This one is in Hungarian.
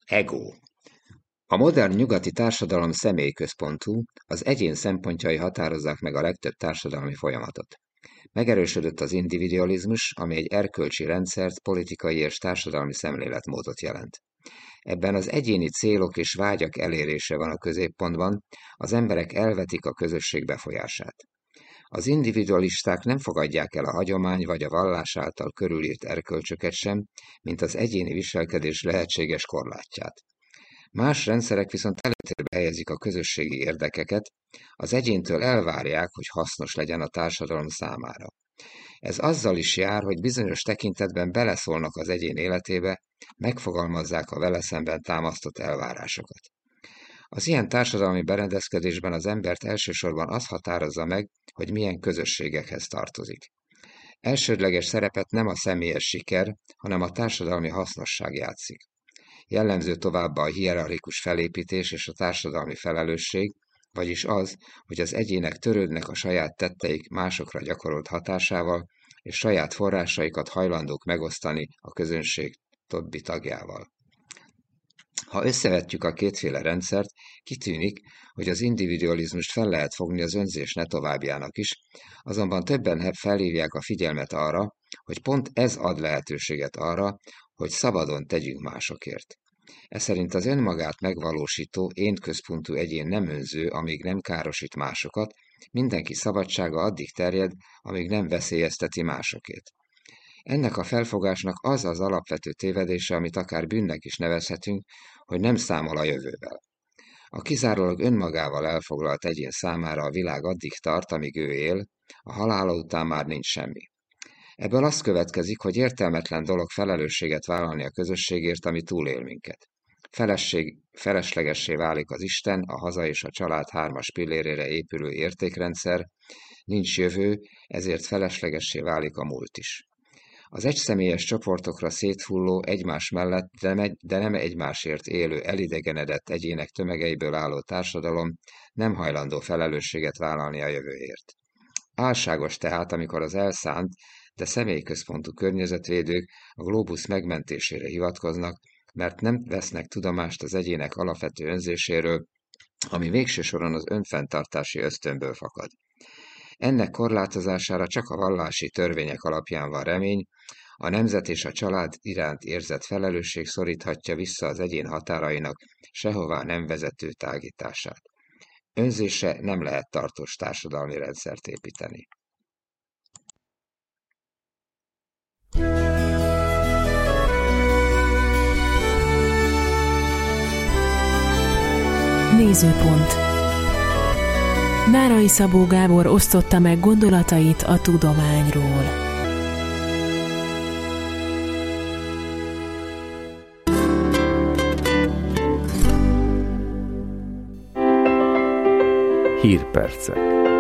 Ego. A modern nyugati társadalom személyközpontú, az egyén szempontjai határozzák meg a legtöbb társadalmi folyamatot. Megerősödött az individualizmus, ami egy erkölcsi rendszert, politikai és társadalmi szemléletmódot jelent. Ebben az egyéni célok és vágyak elérése van a középpontban, az emberek elvetik a közösség befolyását. Az individualisták nem fogadják el a hagyomány vagy a vallás által körülírt erkölcsöket sem, mint az egyéni viselkedés lehetséges korlátját. Más rendszerek viszont előtérbe helyezik a közösségi érdekeket, az egyéntől elvárják, hogy hasznos legyen a társadalom számára. Ez azzal is jár, hogy bizonyos tekintetben beleszólnak az egyén életébe, megfogalmazzák a vele szemben támasztott elvárásokat. Az ilyen társadalmi berendezkedésben az embert elsősorban az határozza meg, hogy milyen közösségekhez tartozik. Elsődleges szerepet nem a személyes siker, hanem a társadalmi hasznosság játszik. Jellemző továbbá a hierarchikus felépítés és a társadalmi felelősség, vagyis az, hogy az egyének törődnek a saját tetteik másokra gyakorolt hatásával, és saját forrásaikat hajlandók megosztani a közönség többi tagjával. Ha összevetjük a kétféle rendszert, kitűnik, hogy az individualizmust fel lehet fogni az önzés ne továbbjának is, azonban többen felhívják a figyelmet arra, hogy pont ez ad lehetőséget arra, hogy szabadon tegyünk másokért. Ez szerint az önmagát megvalósító, én-központú egyén nem önző, amíg nem károsít másokat, mindenki szabadsága addig terjed, amíg nem veszélyezteti másokét. Ennek a felfogásnak az az alapvető tévedése, amit akár bűnnek is nevezhetünk, hogy nem számol a jövővel. A kizárólag önmagával elfoglalt egyén számára a világ addig tart, amíg ő él, a halála után már nincs semmi. Ebből az következik, hogy értelmetlen dolog felelősséget vállalni a közösségért, ami túlél minket. Feleslegessé válik az Isten, a haza és a család hármas pillérére épülő értékrendszer, nincs jövő, ezért feleslegessé válik a múlt is. Az egyszemélyes csoportokra széthulló, egymás mellett, de nem egymásért élő, elidegenedett egyének tömegeiből álló társadalom nem hajlandó felelősséget vállalni a jövőért. Álságos tehát, amikor az elszánt, de személyközpontú környezetvédők a glóbusz megmentésére hivatkoznak, mert nem vesznek tudomást az egyének alapvető önzéséről, ami végső soron az önfenntartási ösztönből fakad. Ennek korlátozására csak a vallási törvények alapján van remény, a nemzet és a család iránt érzett felelősség szoríthatja vissza az egyén határainak sehová nem vezető tágítását. Önzése nem lehet tartós társadalmi rendszert építeni. Nézőpont. Nárai Szabó Gábor osztotta meg gondolatait a tudományról. Hírpercek.